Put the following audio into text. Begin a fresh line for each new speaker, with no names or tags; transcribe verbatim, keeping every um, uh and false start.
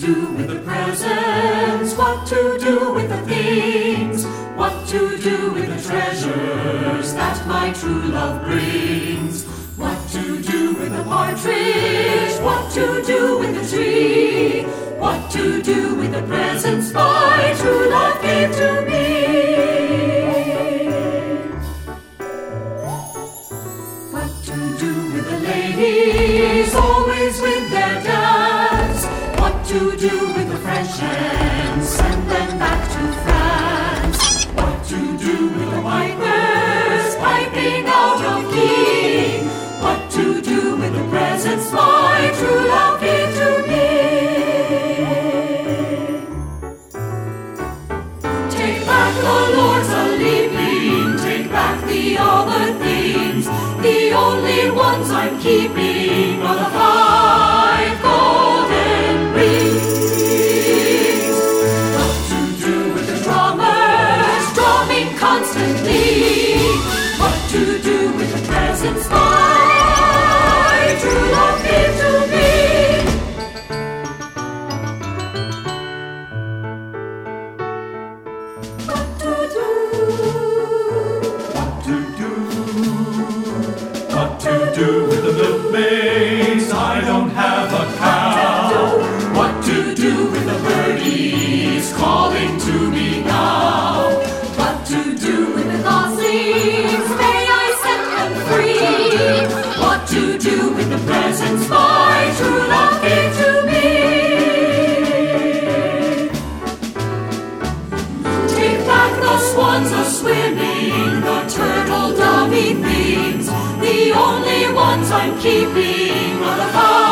do with the presents, what to do with the things, what to do with the treasures that my true love brings. What to do with the partridge, what to do with the tree, what to do with the presents my true love gave to me. What to do with the ladies, always with their dads, what to do with the French hens, send them back to France. What to do with the pipers, piping out of key, what to do with the presents my true love gave to me. Take back the Lord's a-leaping, take back the other things, the only ones I'm keeping are the five golden rings. What to do with the drummers, drumming constantly, what to do with the presents my true love gave to me. What to do?
What to do? What to do with the milkmaids? I don't have a cow.
What to do with the birdies calling to me now? What to do with the goslings? May I set them free? What to do with the presents my true love gave to me? Take back the swans a-swimming, the turtle dovey things, the only ones I'm keeping are the